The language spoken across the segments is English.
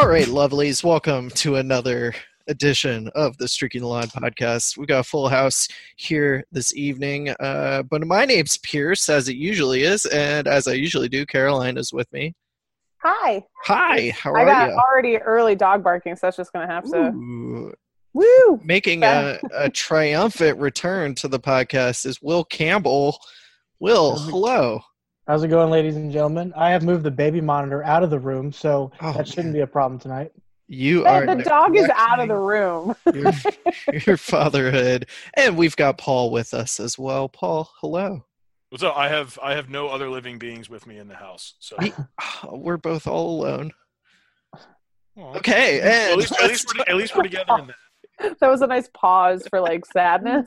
right, lovelies, welcome to another edition of the Streaking the Line podcast. We got a full house here this evening, but my name's Pierce, as it usually is, and as I usually do, Caroline is with me. Hi. Hi, how are you? I got already early dog barking, so that's just going to have to... Ooh. Woo! Making a triumphant return to the podcast is Will Campbell. Will, hello. How's it going, ladies and gentlemen? I have moved the baby monitor out of the room, so that shouldn't be a problem tonight. The dog is out of the room. your fatherhood. And we've got Paul with us as well. Paul, hello. What's up? I have no other living beings with me in the house. So we're both all alone. Well, okay. And at least we're together in that. That was a nice pause for sadness.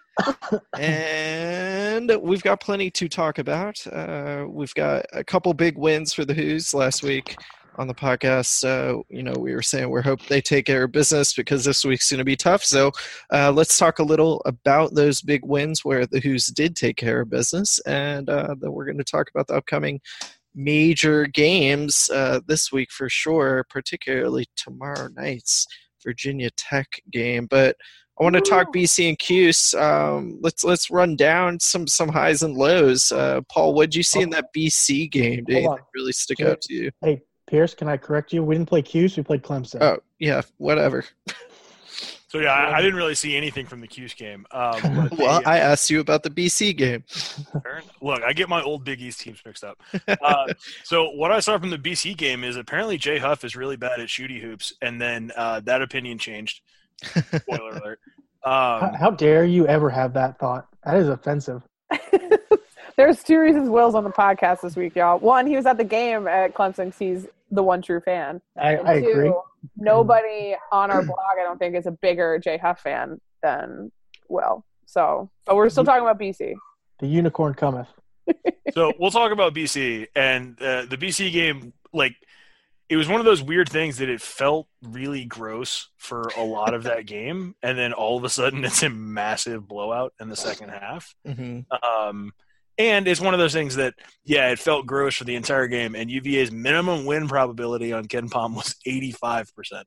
And we've got plenty to talk about. We've got a couple big wins for the Who's last week on the podcast. So, we were saying we hope they take care of business because this week's going to be tough. So let's talk a little about those big wins where the Who's did take care of business. And then we're going to talk about the upcoming major games this week for sure, particularly tomorrow night's Virginia Tech game. But I want to talk BC and Cuse. Let's run down some highs and lows. Paul, what did you see in that BC game? Did it really stick out to you? Hey, Pierce, can I correct you? We didn't play Cuse, we played Clemson. Oh, yeah, whatever. So, yeah, I didn't really see anything from the Cuse game. I asked you about the BC game. Look, I get my old Big East teams mixed up. So what I saw from the BC game is apparently Jay Huff is really bad at shooty hoops, and then that opinion changed. Spoiler alert. How dare you ever have that thought? That is offensive. There's two reasons Will's on the podcast this week, y'all. One, he was at the game at Clemson because he's the one true fan. I agree. Nobody on our blog, I don't think, is a bigger Jay Huff fan than Will. So, but we're still talking about BC. The unicorn cometh. So we'll talk about BC. And the BC game, it was one of those weird things that it felt really gross for a lot of that game. And then all of a sudden it's a massive blowout in the second half. Mm-hmm. And it's one of those things that, it felt gross for the entire game. And UVA's minimum win probability on KenPom was 85%.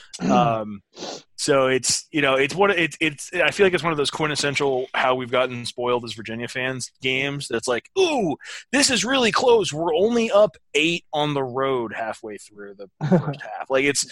So it's I feel like it's one of those quintessential how we've gotten spoiled as Virginia fans games. That's like, ooh, this is really close. We're only up 8 on the road halfway through the first half.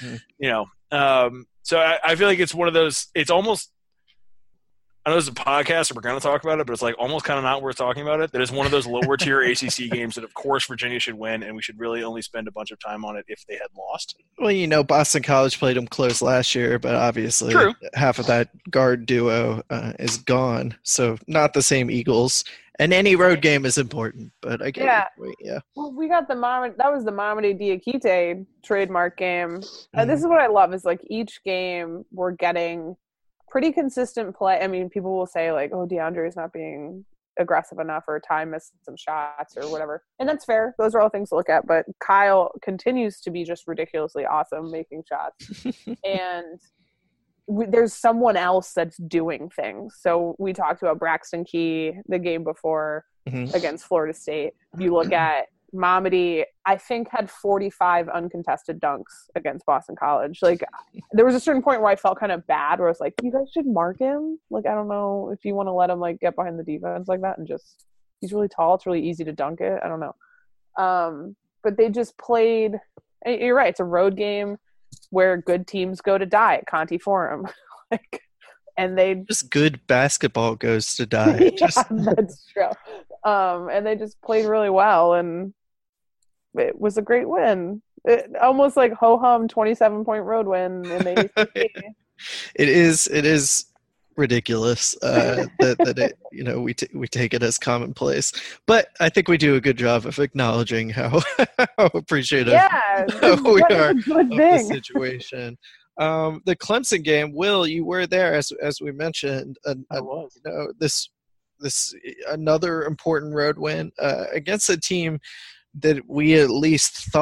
So I feel like it's one of those. It's almost. I know it's a podcast and we're going to talk about it, but it's almost kind of not worth talking about it. That is one of those lower tier ACC games that, of course, Virginia should win, and we should really only spend a bunch of time on it if they had lost. Well, Boston College played them close last year, but obviously half of that guard duo is gone, so not the same Eagles. And any road game is important, but I get it. Yeah. Well, we got that was the Mamadi Diakite trademark game. This is what I love is each game we're getting pretty consistent play. I mean, people will say DeAndre is not being aggressive enough or Ty missed some shots or whatever. And that's fair. Those are all things to look at. But Kyle continues to be just ridiculously awesome making shots. And there's someone else that's doing things. So we talked about Braxton Key the game before against Florida State. You look at Mamadi, I think, had 45 uncontested dunks against Boston College. There was a certain point where I felt kind of bad, where I was like, you guys should mark him. I don't know if you want to let him get behind the defense like that and just – he's really tall. It's really easy to dunk it. I don't know. But they just played – you're right. It's a road game where good teams go to die at Conti Forum. And they – just good basketball goes to die. That's true. And they just played really well, and it was a great win. Almost like ho-hum 27-point road win in the ACC. It is ridiculous that it, we take it as commonplace, but I think we do a good job of acknowledging how appreciative we are of the situation. The Clemson game, Will, you were there as we mentioned. I was. This another important road win against a team that we at least thought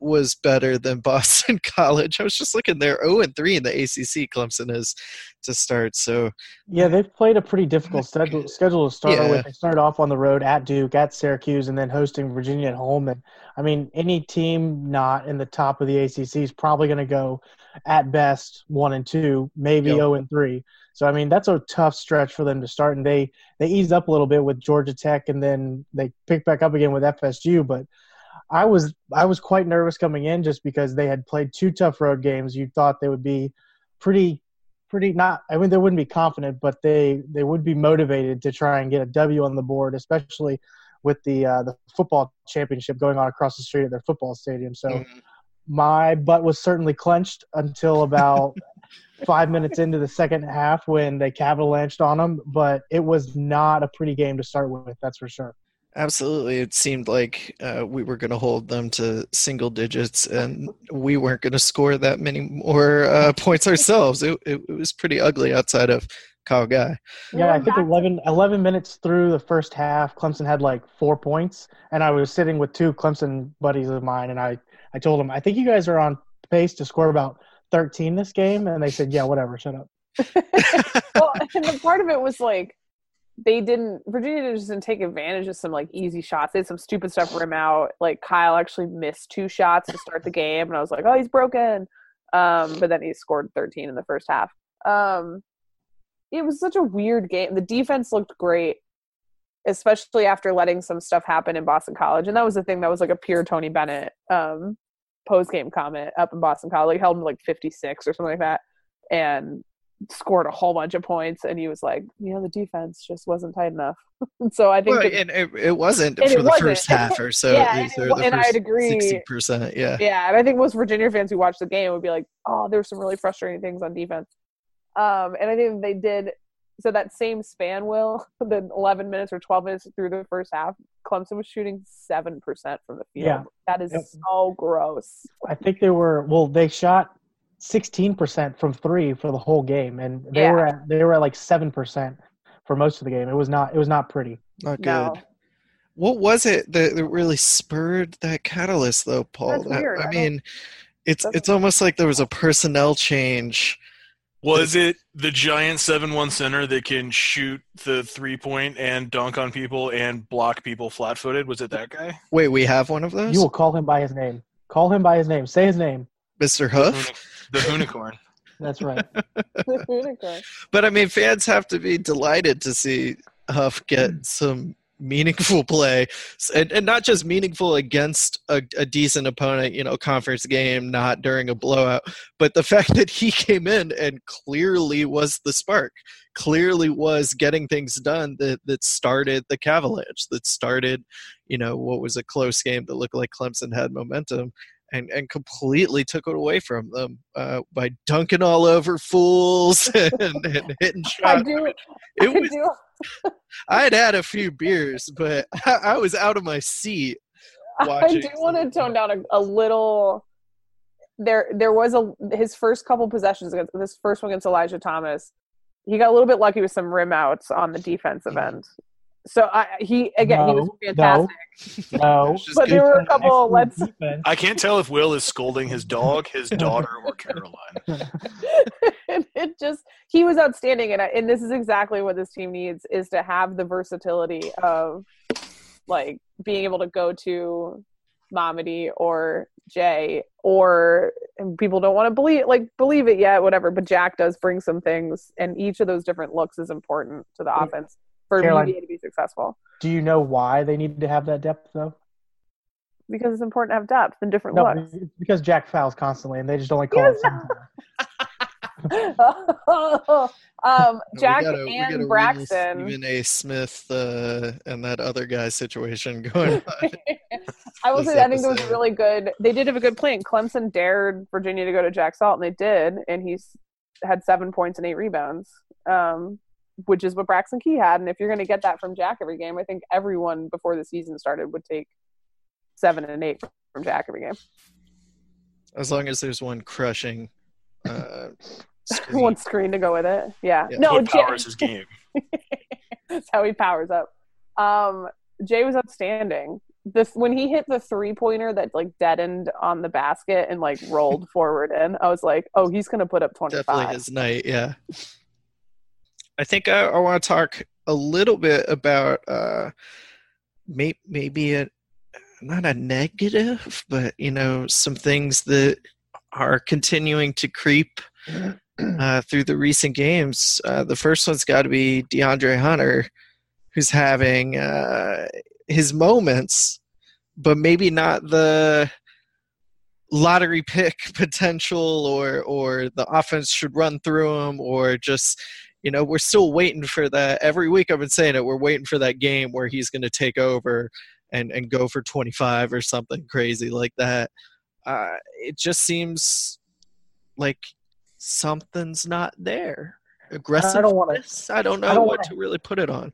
was better than Boston College. I was just looking there, 0-3 in the ACC. Clemson is to start. So yeah, they've played a pretty difficult schedule to start with. They started off on the road at Duke, at Syracuse, and then hosting Virginia at home. And I mean, any team not in the top of the ACC is probably going to go at best 1-2, maybe 0-3. So I mean, that's a tough stretch for them to start. And they eased up a little bit with Georgia Tech, and then they picked back up again with FSU. But I was quite nervous coming in just because they had played 2 tough road games. You thought they would be pretty not – I mean, they wouldn't be confident, but they would be motivated to try and get a W on the board, especially with the football championship going on across the street at their football stadium. So my butt was certainly clenched until about 5 minutes into the second half when they cavalanched on them, but it was not a pretty game to start with, that's for sure. Absolutely. It seemed like we were going to hold them to single digits, and we weren't going to score that many more points ourselves. It was pretty ugly outside of Kyle Guy. Yeah, I think 11 minutes through the first half, Clemson had like 4 points, and I was sitting with 2 Clemson buddies of mine, and I told them, I think you guys are on pace to score about 13 this game, and they said, yeah, whatever, shut up. Well, and the part of it was like, Virginia just didn't take advantage of some like easy shots. They had some stupid stuff rim out. Like Kyle actually missed 2 shots to start the game, and I was like, oh, he's broken. But then he scored 13 in the first half. It was such a weird game. The defense looked great, especially after letting some stuff happen in Boston College. And that was the thing that was like a pure Tony Bennett post-game comment up in Boston College. He held him to like 56 or something like that. And scored a whole bunch of points, and he was like, the defense just wasn't tight enough. So I think it wasn't for the first half or so. Yeah, and I'd agree 60%. Yeah, and I think most Virginia fans who watched the game would be like, oh, there's some really frustrating things on defense. And I think they did. So that same span, Will, the 11 minutes or 12 minutes through the first half, Clemson was shooting 7% from the field. Yeah. That is so gross. I think they shot 16% from 3 for the whole game, and they were at like 7% for most of the game. It was not pretty. Not good. No. What was it that really spurred that catalyst, though, Paul? That's weird. I mean, it's almost like there was a personnel change. Was it the giant 7'1" center that can shoot the 3-point and dunk on people and block people flat-footed? Was it that guy? Wait, we have one of those? You will call him by his name. Call him by his name. Say his name. Mr. Hoof? The Hoonicorn. That's right. The Hoonicorn. But, I mean, fans have to be delighted to see Huff get some meaningful play, and not just meaningful against a decent opponent, conference game, not during a blowout, but the fact that he came in and clearly was the spark, clearly was getting things done that started the Cavaliers, that started, what was a close game that looked like Clemson had momentum. And completely took it away from them by dunking all over fools and hitting shots. I'd had a few beers, but I was out of my seat watching. I do want to tone down a little. There was his first couple possessions against this first one against Elijah Thomas. He got a little bit lucky with some rim outs on the defensive end. So he was fantastic. No, but there were a couple. I can't tell if Will is scolding his dog, his daughter, or Caroline. He was outstanding, and this is exactly what this team needs, is to have the versatility of like being able to go to Mamadi or Jay, or people don't want to believe it yet, whatever. But Jack does bring some things, and each of those different looks is important to the offense. For Caroline, media to be successful. Do you know why they need to have that depth, though? Because it's important to have depth and different looks. Because Jack fouls constantly, and they just only call it Jack and Braxton. Stephen A. Smith and that other guy's situation going on. I will say, I think there was a really good. They did have a good plan. Clemson dared Virginia to go to Jack Salt, and they did, and he's had 7 points and 8 rebounds. Which is what Braxton Key had. And if you're going to get that from Jack every game, I think everyone before the season started would take 7 and 8 from Jack every game. As long as there's one crushing screen. One screen to go with it. Yeah. No, what powers his game. That's how he powers up. Jay was outstanding. when he hit the 3-pointer that like deadened on the basket and like rolled forward in, I was like, oh, he's gonna put up 25. Definitely his night, yeah. I think I want to talk a little bit about maybe not a negative, but some things that are continuing to creep through the recent games. The first one's got to be DeAndre Hunter, who's having his moments, but maybe not the lottery pick potential, or the offense should run through him, or just we're still waiting for that. Every week I've been saying it, we're waiting for that game where he's going to take over and go for 25 or something crazy like that. It just seems like something's not there. Aggressiveness, I don't know what to really put it on.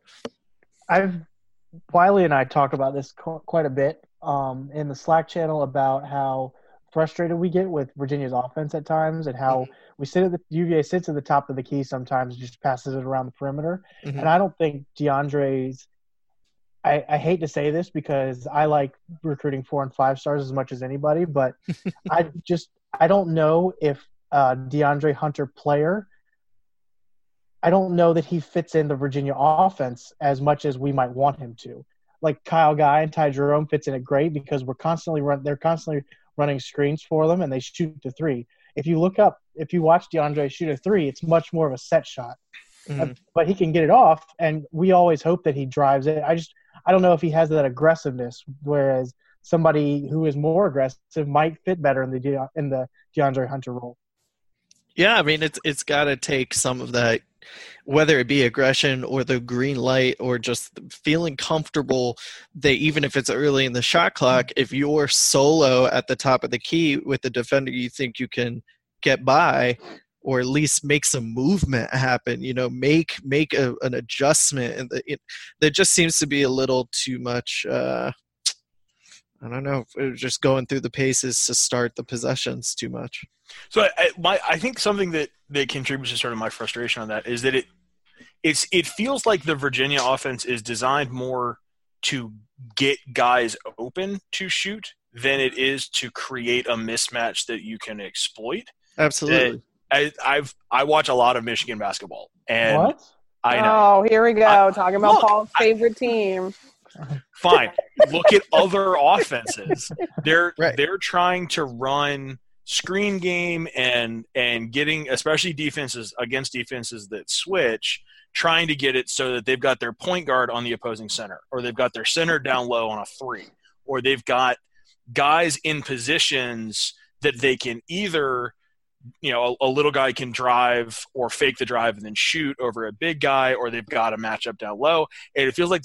Wiley and I talk about this quite a bit in the Slack channel about how frustrated we get with Virginia's offense at times, and how UVA sits at the top of the key sometimes and just passes it around the perimeter. And I don't think DeAndre's – I hate to say this because I like recruiting 4 and 5 stars as much as anybody, but I don't know if DeAndre Hunter player – I don't know that he fits in the Virginia offense as much as we might want him to. Like Kyle Guy and Ty Jerome fits in it great because they're constantly running screens for them, and they shoot the 3. If you watch DeAndre shoot a 3, it's much more of a set shot. But he can get it off, and we always hope that he drives it. I don't know if he has that aggressiveness, whereas somebody who is more aggressive might fit better in the DeAndre Hunter role. Yeah, I mean, it's got to take some of that, whether it be aggression or the green light or just feeling comfortable that even if it's early in the shot clock, if you're solo at the top of the key with the defender you think you can get by, or at least make some movement happen, make an adjustment. And there just seems to be a little too much, I don't know, just going through the paces to start the possessions too much. So I think something that contributes to sort of my frustration on that is that it feels like the Virginia offense is designed more to get guys open to shoot than it is to create a mismatch that you can exploit. Absolutely. I watch a lot of Michigan basketball, and what? I know. Oh, here we go, talking about Paul's favorite team. Fine. Look at other offenses. They're trying to run screen game and getting, especially defenses that switch, trying to get it so that they've got their point guard on the opposing center, or they've got their center down low on a 3, or they've got guys in positions that they can either, a little guy can drive or fake the drive and then shoot over a big guy, or they've got a matchup down low. And it feels like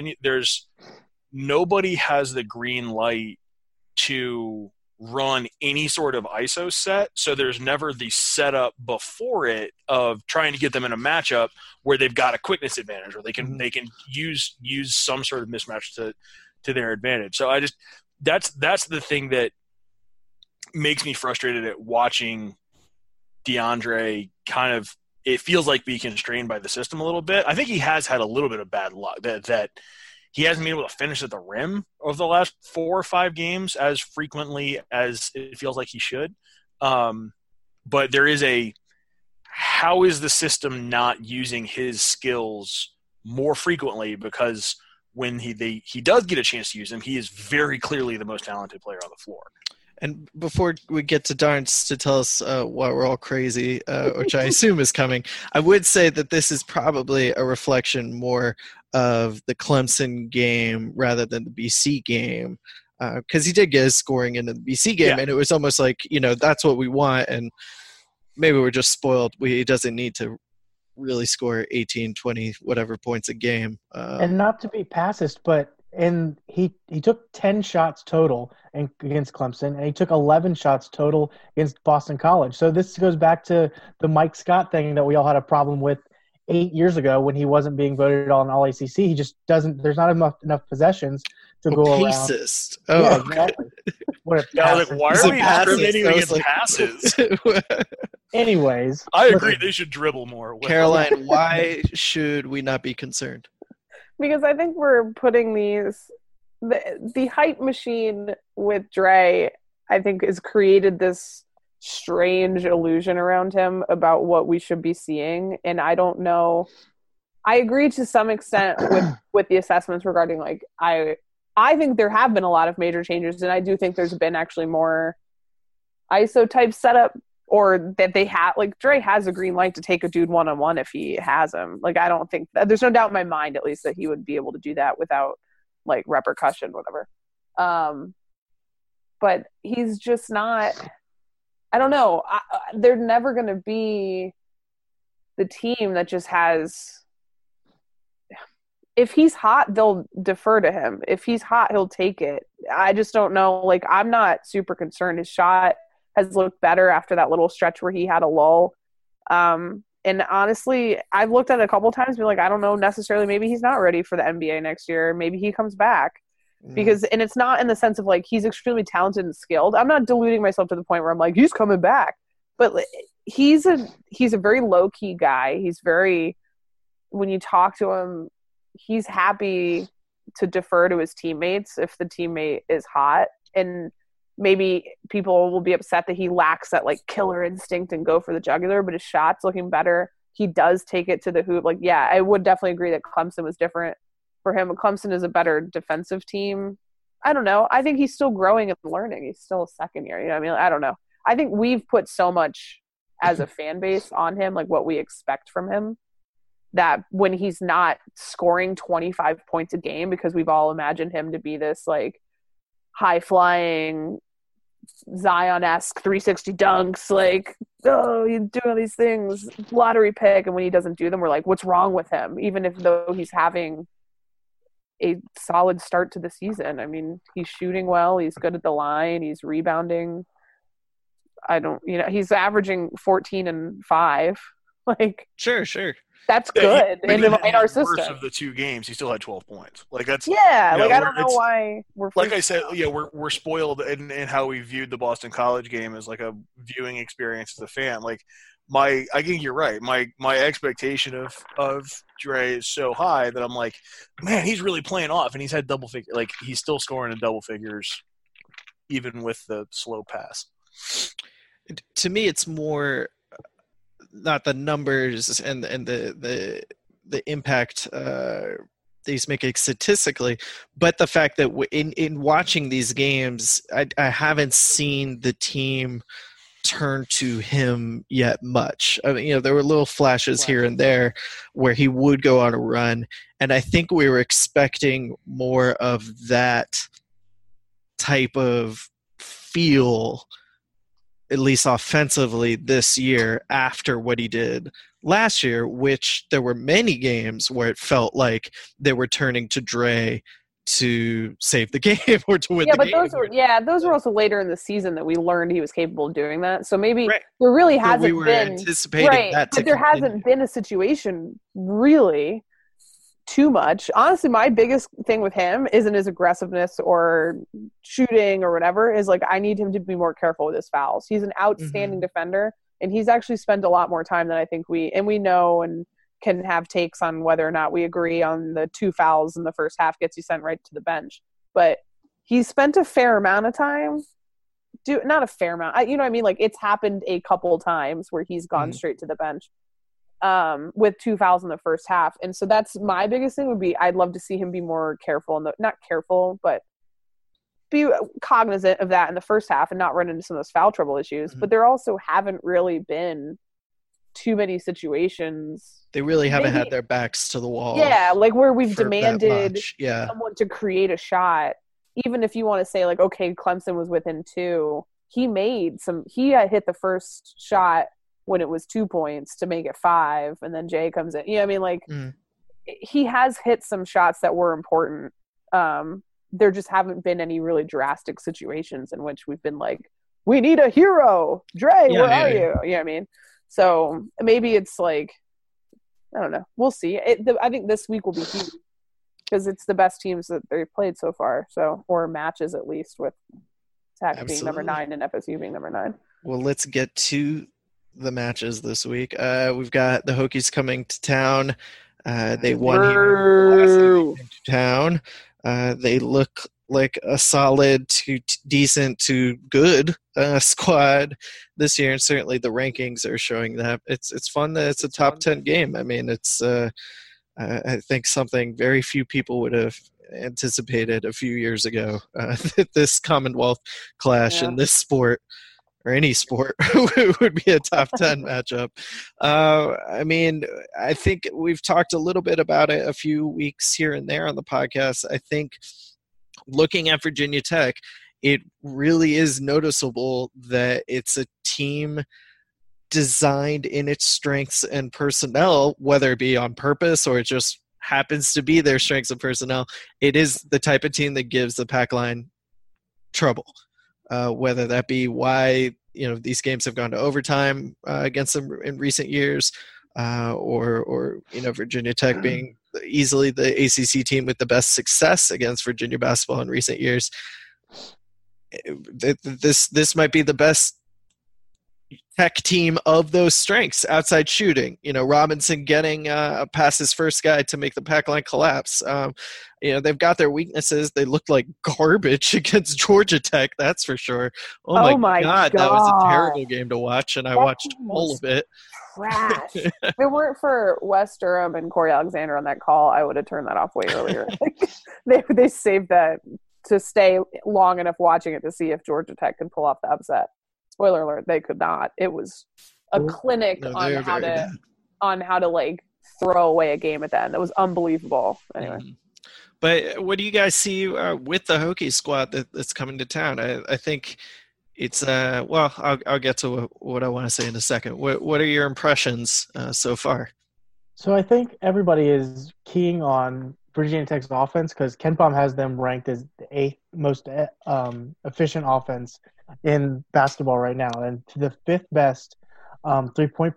nobody has the green light to run any sort of ISO set, so there's never the setup before it of trying to get them in a matchup where they've got a quickness advantage, or they can use some sort of mismatch to their advantage. So that's the thing that makes me frustrated at watching DeAndre kind of, it feels like be constrained by the system a little bit. I think he has had a little bit of bad luck that he hasn't been able to finish at the rim over the last 4 or 5 games as frequently as it feels like he should. But there is how is the system not using his skills more frequently? Because when he does get a chance to use them, he is very clearly the most talented player on the floor. And before we get to Darns to tell us why we're all crazy, which I assume is coming, I would say that this is probably a reflection more of the Clemson game rather than the BC game, because he did get his scoring in the BC game, and it was almost like, that's what we want, and maybe we're just spoiled. He doesn't need to really score 18, 20, whatever points a game. And not to be passist, but he took 10 shots total against Clemson, and he took 11 shots total against Boston College. So this goes back to the Mike Scott thing that we all had a problem with 8 years ago when he wasn't being voted on All ACC. He just doesn't. There's not enough possessions to go around. Pacist. Yeah, exactly. What a why are we discriminating against passes? Anyways, I agree. They should dribble more. Caroline, why should we not be concerned? Because I think we're putting these the hype machine with Dre, I think, has created this strange illusion around him about what we should be seeing. And I don't know. I agree to some extent with the assessments regarding, like, I think there have been a lot of major changes, and I do think there's been actually more ISO type setup, or that they have, like, Dre has a green light to take a dude one-on-one if he has him. Like, I don't think there's no doubt in my mind, at least, that he would be able to do that without, like, repercussion, whatever. But he's just not, I don't know. They're never going to be the team that just has, if he's hot, they'll defer to him. If he's hot, he'll take it. I just don't know. Like, I'm not super concerned. His shot has looked better after that little stretch where he had a lull. And honestly, I've looked at it a couple times and been like, I don't know necessarily. Maybe he's not ready for the NBA next year. Maybe he comes back. Because, and it's not in the sense of, like, he's extremely talented and skilled. I'm not deluding myself to the point where I'm like, he's coming back. But he's a very low-key guy. He's very, when you talk to him, he's happy to defer to his teammates if the teammate is hot. And maybe people will be upset that he lacks that, like, killer instinct and go for the jugular, but his shot's looking better. He does take it to the hoop. Like, yeah, I would definitely agree that Clemson was different for him. Clemson is a better defensive team. I don't know. I think he's still growing and learning. He's still a second year. You know what I mean? I don't know. I think we've put so much as a fan base on him, like what we expect from him, that when he's not scoring 25 points a game, because we've all imagined him to be this, like, high-flying Zion-esque 360 dunks, like, oh, he's doing these things, lottery pick, and when he doesn't do them, we're like, what's wrong with him? Even if though he's having a solid start to the season. I mean, he's shooting well, he's good at the line, he's rebounding. He's averaging 14 and 5. Like, sure. That's good in our system. Worst of the two games, he still had 12 points. Like, that's, yeah. Like, I don't know why we're, like I said, yeah, we're spoiled in how we viewed the Boston College game as, like, a viewing experience as a fan. Like, I think you're right. My expectation of Dre is so high that I'm like, man, he's really playing off, and he's had double figure. Like, he's still scoring in double figures, even with the slow pass. To me, it's more not the numbers and the impact he's making statistically, but the fact that in watching these games, I haven't seen the team turn to him yet much. I mean, there were little flashes here and there where he would go on a run, and I think we were expecting more of that type of feel, at least offensively, this year after what he did last year, which there were many games where it felt like they were turning to Dre to save the game or to win the game. Those were also later in the season that we learned he was capable of doing that. So maybe there really hasn't been. We were anticipating that, but there hasn't been a situation really too much. Honestly, my biggest thing with him isn't his aggressiveness or shooting or whatever. Is like, I need him to be more careful with his fouls. He's an outstanding defender, and he's actually spent a lot more time than I think we know and can have takes on whether or not we agree on the 2 fouls in the first half gets you sent right to the bench. But he's spent a fair amount of time. Not a fair amount. You know what I mean? Like, it's happened a couple times where he's gone straight to the bench with 2 fouls in the first half. And so that's my biggest thing would be, I'd love to see him be more careful not careful, but be cognizant of that in the first half and not run into some of those foul trouble issues. But there also haven't really been too many situations. They really haven't had their backs to the wall. Yeah, like where we've demanded someone to create a shot. Even if you want to say, like, okay, Clemson was within 2. He hit the first shot when it was 2 points to make it 5, and then Jay comes in. You know what I mean? Like, he has hit some shots that were important. There just haven't been any really drastic situations in which we've been like, we need a hero. Dre, where are you? You know what I mean? So maybe it's like, I don't know. We'll see. I think this week will be huge because it's the best teams that they've played so far. So, or matches at least, with Tech being number 9 and FSU being number 9. Well, let's get to the matches this week. We've got the Hokies coming to town. They won here last night in town. They look like a solid to decent to good squad this year, and certainly the rankings are showing that. It's fun that it's a top 10 game. I mean, it's I think something very few people would have anticipated a few years ago, this Commonwealth clash in this sport, or any sport, would be a top 10 matchup. I mean, I think we've talked a little bit about it a few weeks here and there on the podcast. I think looking at Virginia Tech, it really is noticeable that it's a team designed in its strengths and personnel, whether it be on purpose or it just happens to be their strengths and personnel. It is the type of team that gives the pack line trouble, whether that be why these games have gone to overtime against them in recent years, or Virginia Tech being easily the ACC team with the best success against Virginia basketball in recent years. This might be the best Tech team of those strengths. Outside shooting, Robinson getting past his first guy to make the pack line collapse. They've got their weaknesses. They looked like garbage against Georgia Tech, that's for sure. Oh my God, that was a terrible game to watch, and I watched all of it. Trash. If it weren't for Wes Durham and Corey Alexander on that call, I would have turned that off way earlier. They saved that to stay long enough watching it to see if Georgia Tech could pull off the upset. Spoiler alert, they could not. It was a clinic on how to like throw away a game at the end. That was unbelievable. Anyway. But what do you guys see with the Hokies squad that's coming to town? I think it's I'll get to what I want to say in a second. What are your impressions so far? So I think everybody is keying on Virginia Tech's offense because KenPom has them ranked as the 8th most efficient offense in basketball right now, and to the 5th best 3-point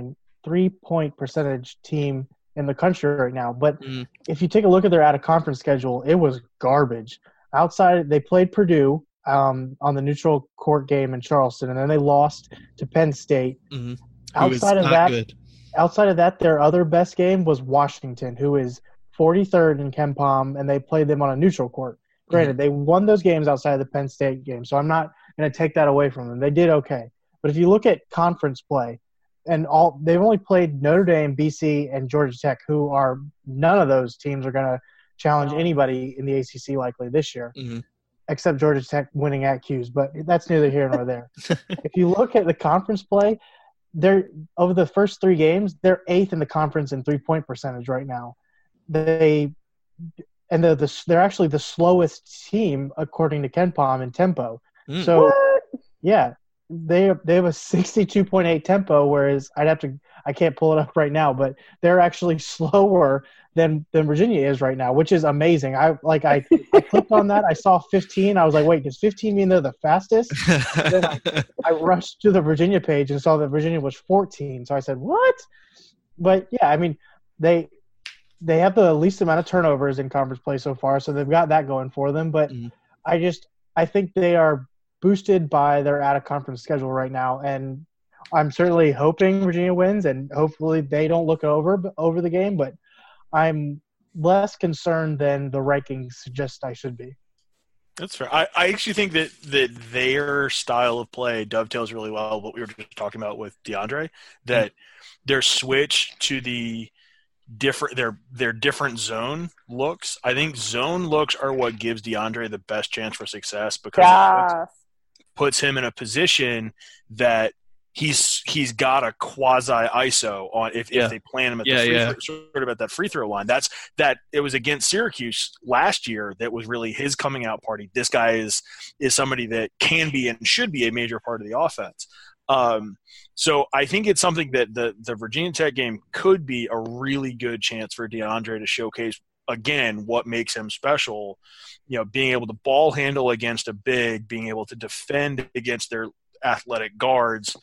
percentage team in the country right now. But if you take a look at their out-of-conference schedule, it was garbage. Outside, they played Purdue on the neutral court game in Charleston, and then they lost to Penn State. Outside of that, their other best game was Washington, who is 43rd in KenPom, and they played them on a neutral court. Granted, they won those games outside of the Penn State game, so I'm not going to take that away from them. They did okay. But if you look at conference play, they've only played Notre Dame, BC, and Georgia Tech, who are none of those teams are going to challenge anybody in the ACC likely this year, except Georgia Tech winning at Q's. But that's neither here nor there. If you look at the conference play, they're over the first 3 games, they're 8th in the conference in 3-point percentage right now. They're actually the slowest team according to KenPom in tempo. So yeah, they have a 62.8 tempo, whereas I can't pull it up right now, but they're actually slower than Virginia is right now, which is amazing. I clicked on that, I saw 15, I was like, wait, does 15 mean they're the fastest? Then I rushed to the Virginia page and saw that Virginia was 14, so I said, what? But yeah, I mean, they have the least amount of turnovers in conference play so far, so they've got that going for them. But I think they are boosted by their out-of-conference schedule right now, and I'm certainly hoping Virginia wins, and hopefully they don't look over the game. But I'm less concerned than the rankings suggest I should be. That's fair. I actually think that their style of play dovetails really well what we were just talking about with DeAndre, that their switch to the their different zone looks. I think zone looks are what gives DeAndre the best chance for success, because it puts him in a position that he's got a quasi ISO on if they plan him at the sort of at that free throw line. That it was against Syracuse last year that was really his coming out party. This guy is somebody that can be and should be a major part of the offense. So I think it's something that the Virginia Tech game could be a really good chance for DeAndre to showcase again what makes him special. Being able to ball handle against a big, being able to defend against their athletic guards,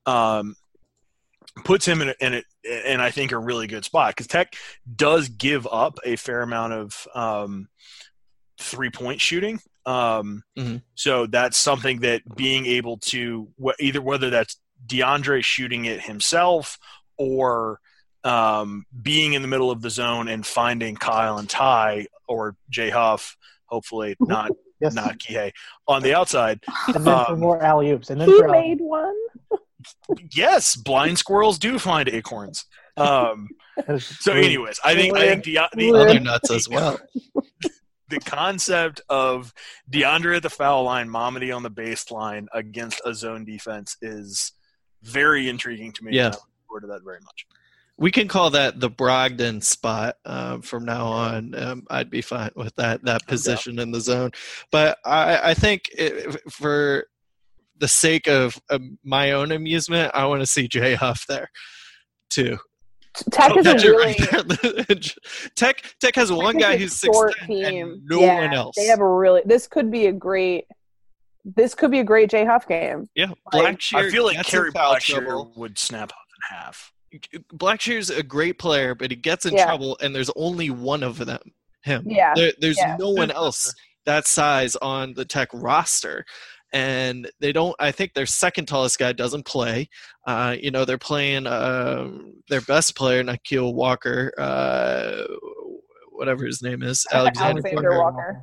puts him in I think a really good spot, because Tech does give up a fair amount of 3-point shooting. So that's something that being able to whether that's DeAndre shooting it himself or being in the middle of the zone and finding Kyle and Ty or Jay Huff, hopefully not Kihei, on the outside. And then for more alley-oops. And then He made one. Yes, blind squirrels do find acorns. So anyways, I think the other nuts as well. The concept of DeAndre at the foul line, Mamadi on the baseline against a zone defense is very intriguing to me. Yeah. I look forward to that very much. We can call that the Brogdon spot from now on. I'd be fine with that position in the zone. But I think for the sake of my own amusement, I want to see Jay Huff there too. Tech is a really Tech has one guy who's 6'10" and no one else. They have a really. This could be a great Jay Huff game. Yeah, Blackshear. I feel like Kerry Blackshear would snap Huff in half. Blackshear's a great player, but he gets in trouble, and there's only one of them. Him. Yeah. There's no one else that size on the Tech roster. And they don't. I think their second tallest guy doesn't play. They're playing their best player, Nikhil Walker, whatever his name is, Alexander Walker.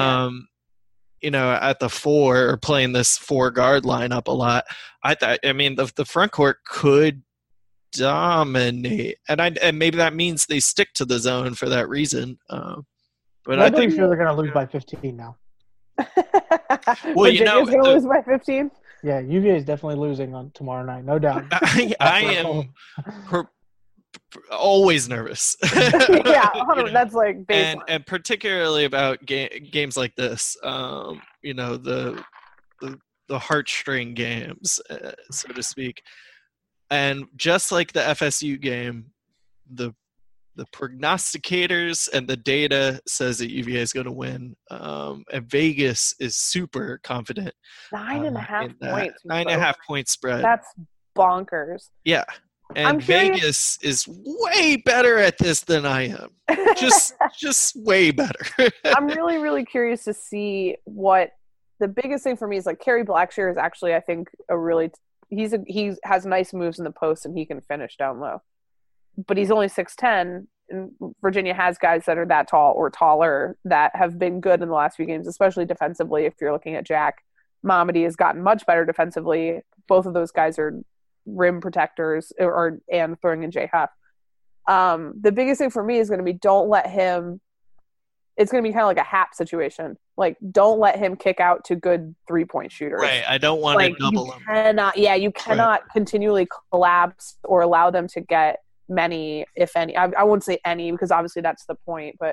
At the 4, or playing this 4-guard lineup a lot. The front court could dominate, and maybe that means they stick to the zone for that reason. But I think they're going to lose by 15 now. Well, Virginia's going to lose by 15. Yeah, UVA is definitely losing on tomorrow night, no doubt. I am always nervous. That's like baseline. And particularly about games like this. The heartstring games, so to speak. And just like the FSU game, the prognosticators and the data says that UVA is going to win. And Vegas is super confident. 9.5 points. 9.5 point spread. That's bonkers. Yeah. And Vegas is way better at this than I am. Just way better. I'm really, really curious to see what the biggest thing for me is. Like, Kerry Blackshear is actually, I think, he has nice moves in the post and he can finish down low. But he's only 6'10", and Virginia has guys that are that tall or taller that have been good in the last few games, especially defensively. If you're looking at Jack, Mamadi has gotten much better defensively. Both of those guys are rim protectors, and throwing in Jay Huff. The biggest thing for me is going to be don't let him. It's going to be kind of like a Hap situation. Like, don't let him kick out to good 3-point shooters. Right. I don't want to double him. You cannot continually collapse or allow them to get many, if any. I won't say any because obviously that's the point, but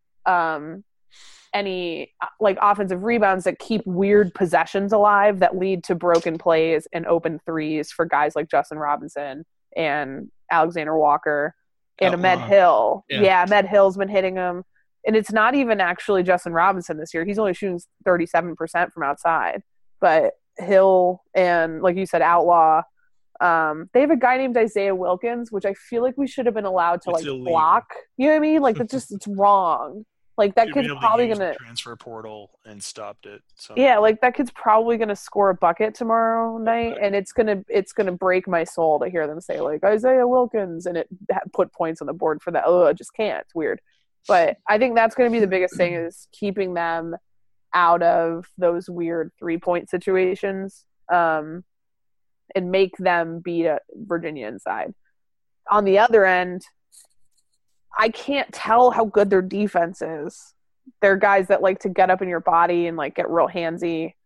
any like offensive rebounds that keep weird possessions alive that lead to broken plays and open threes for guys like Justin Robinson and Alexander Walker and Ahmed Hill. Yeah, Ahmed Hill's been hitting them. And it's not even actually Justin Robinson this year. He's only shooting 37% from outside. But Hill and, like you said, Outlaw, they have a guy named Isaiah Wilkins, which I feel like we should have been allowed to block. You know what I mean? Like, it's wrong. Like, that kid's probably going to transfer portal and stopped it. So. Yeah, like that kid's probably going to score a bucket tomorrow night, and it's gonna break my soul to hear them say like Isaiah Wilkins and it put points on the board for that. Oh, I just can't. It's weird. But I think that's going to be the biggest thing is keeping them out of those weird 3-point situations, and make them beat Virginia inside. On the other end, I can't tell how good their defense is. They're guys that like to get up in your body and like get real handsy.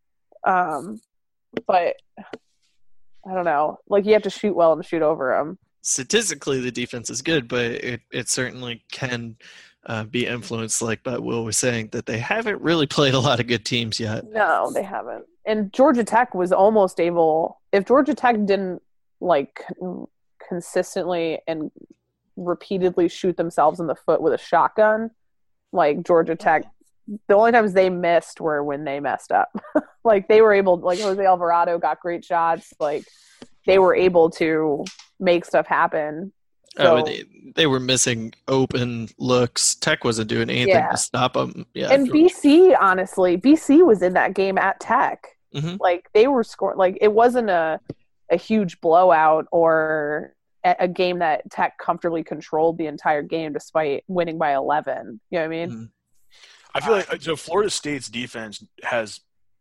But I don't know. Like, you have to shoot well and shoot over them. Statistically, the defense is good, but it certainly can be influenced, like Will was saying, that they haven't really played a lot of good teams yet. No, they haven't. And Georgia Tech was almost able – if Georgia Tech didn't, like, consistently and repeatedly shoot themselves in the foot with a shotgun, like, Georgia Tech – the only times they missed were when they messed up. Like, they were able – like, Jose Alvarado got great shots. Like, they were able to make stuff happen. So, they were missing open looks. Tech wasn't doing anything to stop them. Yeah, and BC, honestly, BC was in that game at Tech. Mm-hmm. Like, they were scoring. Like, it wasn't a huge blowout or a game that Tech comfortably controlled the entire game despite winning by 11. You know what I mean? Mm-hmm. I feel like so Florida State's defense has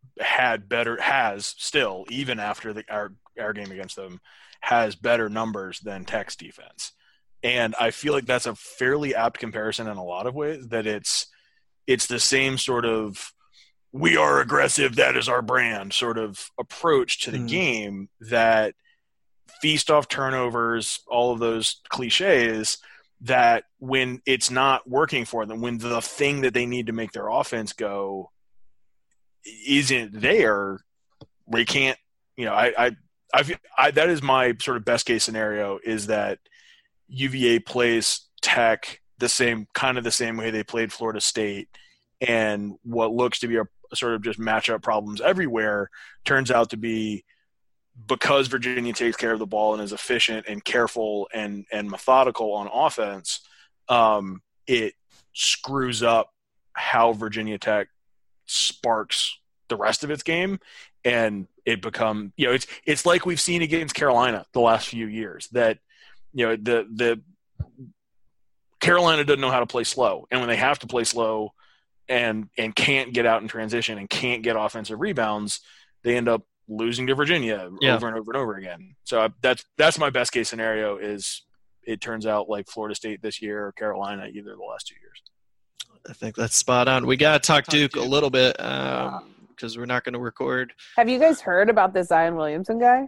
still, even after our game against them, has better numbers than Tech's defense. And I feel like that's a fairly apt comparison in a lot of ways, that it's the same sort of we are aggressive, that is our brand sort of approach to the game that feast off turnovers, all of those cliches, that when it's not working for them, when the thing that they need to make their offense go isn't there, they can't, I that is my sort of best case scenario, is that UVA plays Tech the same way they played Florida State, and what looks to be a sort of just matchup problems everywhere turns out to be, because Virginia takes care of the ball and is efficient and careful and methodical on offense, it screws up how Virginia Tech sparks the rest of its game, and it become it's like we've seen against Carolina the last few years, that the Carolina doesn't know how to play slow, and when they have to play slow and can't get out in transition and can't get offensive rebounds, they end up losing to Virginia over and over and over again. So that's my best case scenario, is it turns out like Florida State this year or Carolina either of the last 2 years. I think that's spot on. We got to talk Duke a little bit because we're not going to record. Have you guys heard about this Zion Williamson guy?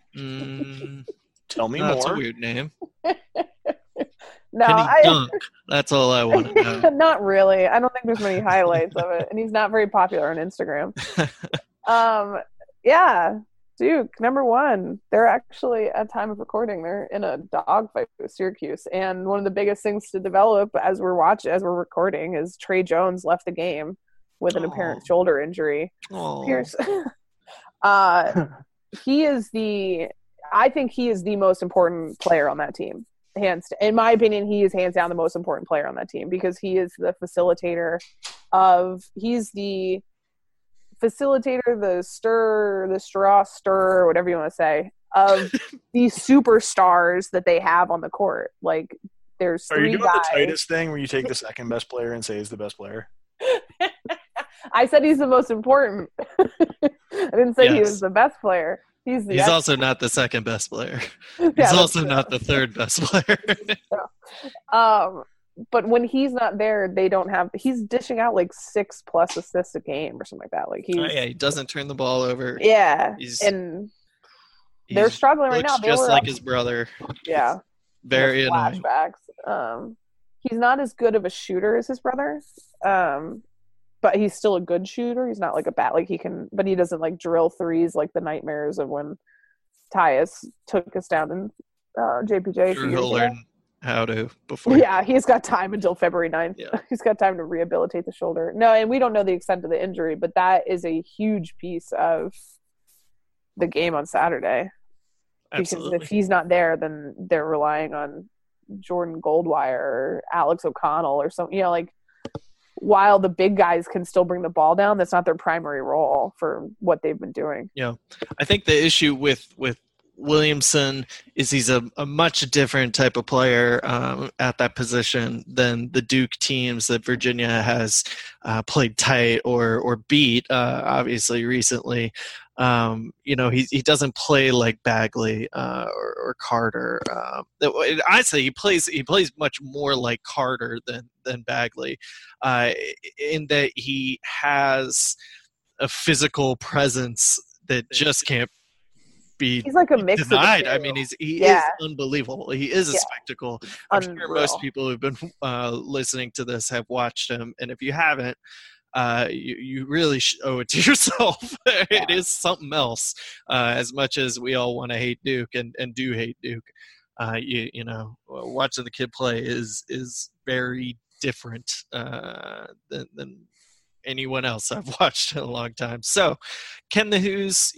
Tell me more. That's a weird name. No, Can he dunk? That's all I want to know. Not really. I don't think there's many highlights of it, and he's not very popular on Instagram. Yeah, Duke, number one. They're actually, at time of recording, they're in a dogfight with Syracuse, and one of the biggest things to develop as we're recording is Trey Jones left the game with an apparent shoulder injury. Pierce. I think he is the most important player on that team. In my opinion, he is hands down the most important player on that team, because he is the facilitator the straw stirrer, whatever you want to say, of these superstars that they have on the court. Like, there's three guys. Are you doing the Titus thing where you take the second best player and say he's the best player? I said he's the most important. I didn't say he was the best player. He's also not the second best player. He's also not the third best player. But when he's not there, he's dishing out like 6+ assists a game or something like that. Like he doesn't turn the ball over. Yeah. They're struggling right now. Just like his brother. Yeah. Very annoying. Flashbacks. He's not as good of a shooter as his brother. But he's still a good shooter. He's not like a bat. But he doesn't like drill threes like the nightmares of when Tyus took us down in JPJ. Sure, he'll learn how to before. Yeah, he's got time until February 9th. Yeah. He's got time to rehabilitate the shoulder. No, and we don't know the extent of the injury, but that is a huge piece of the game on Saturday. Absolutely. Because if he's not there, then they're relying on Jordan Goldwire or Alex O'Connell or something. While the big guys can still bring the ball down, that's not their primary role for what they've been doing. Yeah. I think the issue with Williamson is he's a much different type of player at that position than the Duke teams that Virginia has played tight or beat, obviously, recently. He doesn't play like Bagley or Carter. I say he plays much more like Carter than Bagley, in that he has a physical presence that just can't be he's like a mix denied. Of I mean, he is unbelievable. He is a spectacle. I'm sure most people who've been listening to this have watched him, and if you haven't, you really owe it to yourself. It is something else. As much as we all want to hate Duke and do hate Duke, watching the kid play is very different than anyone else I've watched in a long time. So, can the Hoos,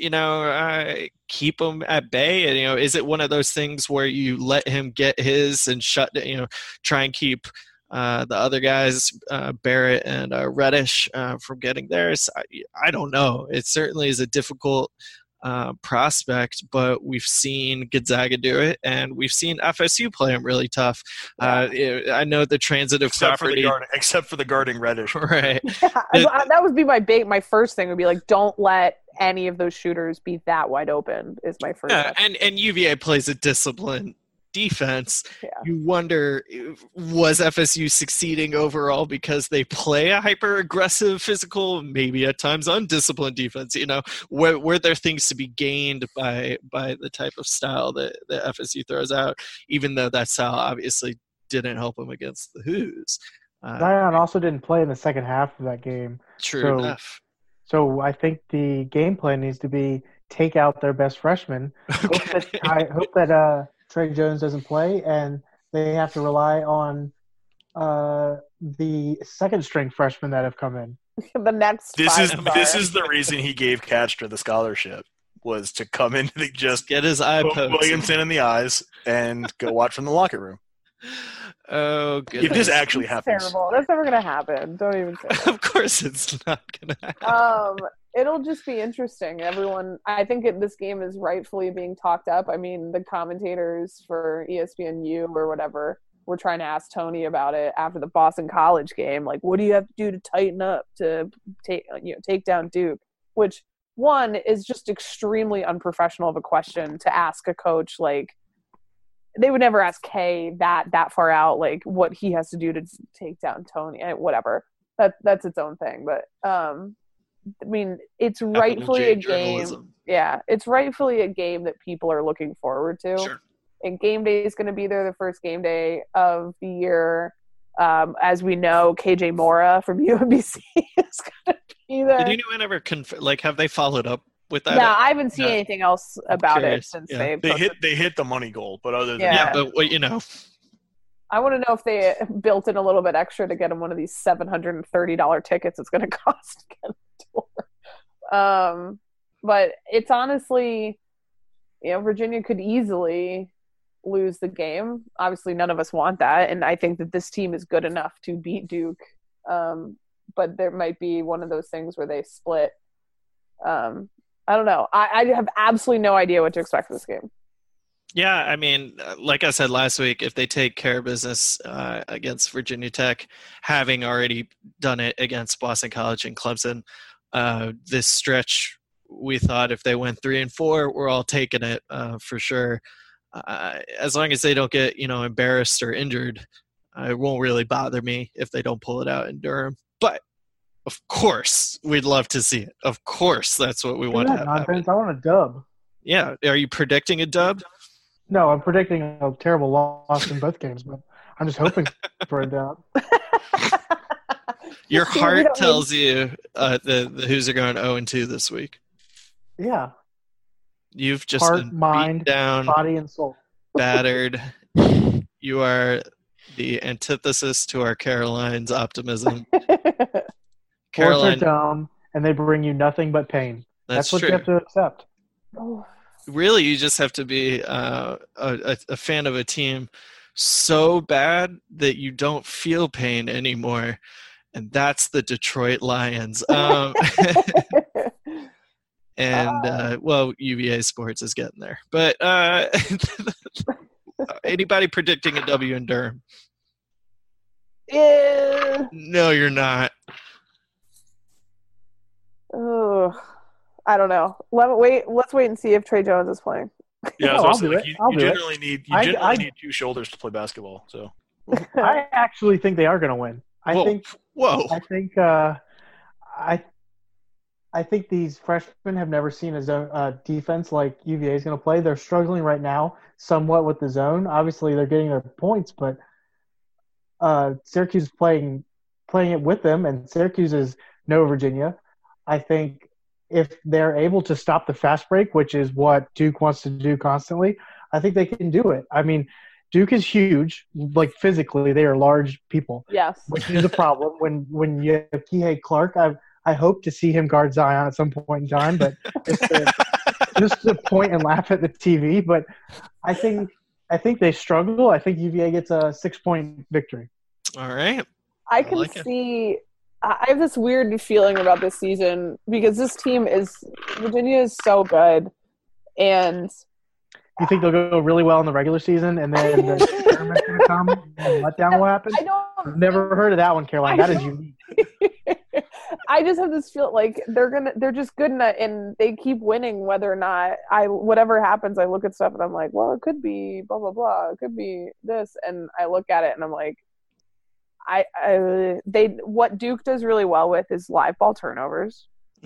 keep him at bay? And, is it one of those things where you let him get his and try and keep the other guys, Barrett and Reddish, from getting theirs? I don't know. It certainly is a difficult prospect, but we've seen Gonzaga do it, and we've seen FSU play him really tough. I know the transitive property, except for the guarding Reddish, right? That would be my first thing. Would be like, don't let any of those shooters be that wide open. Is my first. Yeah, and UVA plays a disciplined defense. You wonder, was FSU succeeding overall because they play a hyper aggressive, physical, maybe at times undisciplined defense? Were there things to be gained by the type of style that FSU throws out, even though that style obviously didn't help them against the Hoos? Zion also didn't play in the second half of that game. True enough. So I think the game plan needs to be take out their best freshman. Okay. Hope that Trey Jones doesn't play, and they have to rely on the second-string freshmen that have come in. The next. This is the reason he gave Katstra the scholarship, was to come in and just get his eye poke poked Williamson in the eyes and go watch from the locker room. Oh, goodness. If this actually happens. Terrible. That's never going to happen. Don't even say that. Of course it's not going to happen. It'll just be interesting. I think this game is rightfully being talked up. I mean, the commentators for ESPNU or whatever were trying to ask Tony about it after the Boston College game. Like, what do you have to do to tighten up to take down Duke? Which, one, is just extremely unprofessional of a question to ask a coach. Like, they would never ask Kay that far out, like what he has to do to take down Tony. Whatever. That's its own thing. But I mean, it's rightfully a game. Yeah, it's rightfully a game that people are looking forward to. Sure. And game day is going to be there, the first game day of the year. As we know, KJ Mora from UMBC is going to be there. Did anyone ever have they followed up with that? No, I haven't seen anything else about it since they hit the money goal, but other than that, but I want to know if they built in a little bit extra to get him one of these $730 tickets it's going to cost to get him tour. But it's honestly, Virginia could easily lose the game. Obviously, none of us want that, and I think that this team is good enough to beat Duke. But there might be one of those things where they split. I don't know. I have absolutely no idea what to expect from this game. Yeah, I mean, like I said last week, if they take care of business against Virginia Tech, having already done it against Boston College and Clemson, this stretch, we thought if they went 3-4, we're all taking it for sure. As long as they don't get, embarrassed or injured, it won't really bother me if they don't pull it out in Durham. But of course, we'd love to see it. Of course, that's what we want to have happen. I want a dub. Yeah. Are you predicting a dub? No, I'm predicting a terrible loss in both games, but I'm just hoping for a dub. Your heart tells you the Hoos are going 0-2 this week. Yeah. You've just heart, been mind, beat down, body, and soul. Battered. You are the antithesis to our Caroline's optimism. Caroline, are dumb, and they bring you nothing but pain. That's what true. You have to accept. Really, you just have to be a fan of a team so bad that you don't feel pain anymore, and that's the Detroit Lions. UVA Sports is getting there. But anybody predicting a W in Durham? Yeah. No, you're not. Oh, I don't know. Let's wait and see if Trey Jones is playing. Yeah, I'll do it. You generally need two shoulders to play basketball. So I actually think they are going to win. I think these freshmen have never seen a zone defense like UVA is going to play. They're struggling right now somewhat with the zone. Obviously, they're getting their points, but Syracuse is playing it with them, and Syracuse is no Virginia. I think if they're able to stop the fast break, which is what Duke wants to do constantly, I think they can do it. I mean, Duke is huge, like physically, they are large people. Yes, which is a problem when you have Kihei Clark. I hope to see him guard Zion at some point in time, but just to point and laugh at the TV. But I think they struggle. I think UVA gets a 6-point victory. All right. I can see I have this weird feeling about this season because Virginia is so good, and you think they'll go really well in the regular season, and then the tournament's going to come and letdown will happen? I've never heard of that one, Caroline. That is unique. I just have this feel like they're just good enough, and they keep winning whether or not whatever happens. I look at stuff and I'm like, well, it could be blah blah blah, it could be this, and I look at it and I'm like, what Duke does really well with is live ball turnovers,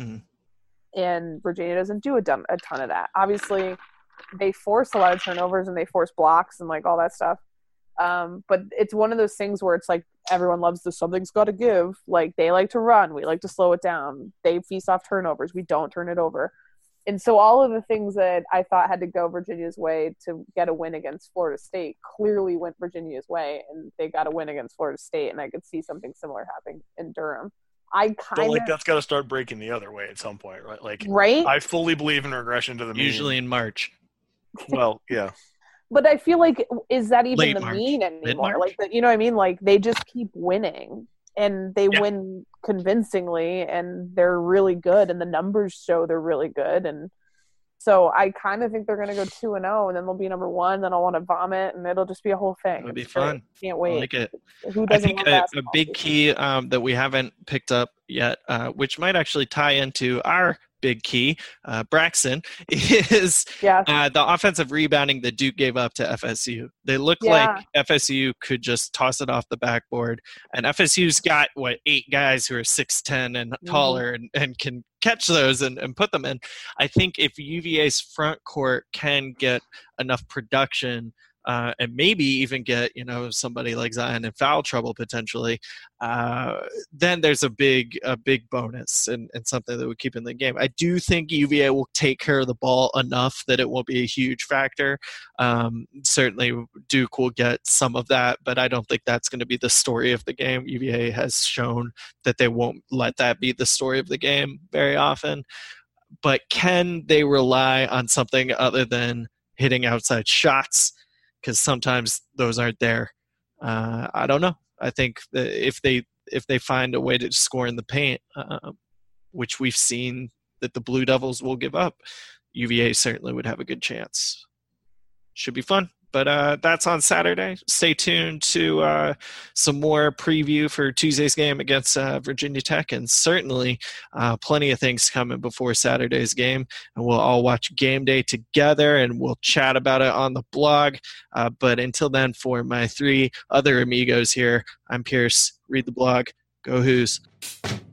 and Virginia doesn't do a ton of that. Obviously, they force a lot of turnovers and they force blocks and like all that stuff. But it's one of those things where it's like everyone loves the something's got to give. Like they like to run, we like to slow it down. They feast off turnovers, we don't turn it over. And so all of the things that I thought had to go Virginia's way to get a win against Florida State clearly went Virginia's way, and they got a win against Florida State, and I could see something similar happening in Durham. That's got to start breaking the other way at some point, right? Like, right? I fully believe in regression to the mean. Usually in March. Well, yeah. But I feel like, is that even Late the March. mean anymore? Mid-March? Like, you know what I mean? Like, they just keep winning, and they win convincingly, and they're really good, and the numbers show they're really good. And so I kind of think they're going to go 2-0, and then they'll be number one. Then I'll want to vomit, and it'll just be a whole thing. It'll be It's fun. great. Can't wait. I like it. Who I doesn't think love a basketball? big key that we haven't picked up yet, which might actually tie into our big key, Braxton, is the offensive rebounding that Duke gave up to FSU. They look like FSU could just toss it off the backboard, and FSU's got 8 guys who are 6'10" and taller and can catch those and put them in. I think if UVA's front court can get enough production and maybe even get somebody like Zion in foul trouble potentially, then there's a big bonus and something that would keep in the game. I do think UVA will take care of the ball enough that it won't be a huge factor. Certainly Duke will get some of that, but I don't think that's going to be the story of the game. UVA has shown that they won't let that be the story of the game very often. But can they rely on something other than hitting outside shots? Because sometimes those aren't there. I don't know. I think that if they find a way to score in the paint, which we've seen that the Blue Devils will give up, UVA certainly would have a good chance. Should be fun. But that's on Saturday. Stay tuned to some more preview for Tuesday's game against Virginia Tech, and certainly plenty of things coming before Saturday's game. And we'll all watch game day together, and we'll chat about it on the blog. But until then, for my 3 other amigos here, I'm Pierce. Read the blog. Go Hoos.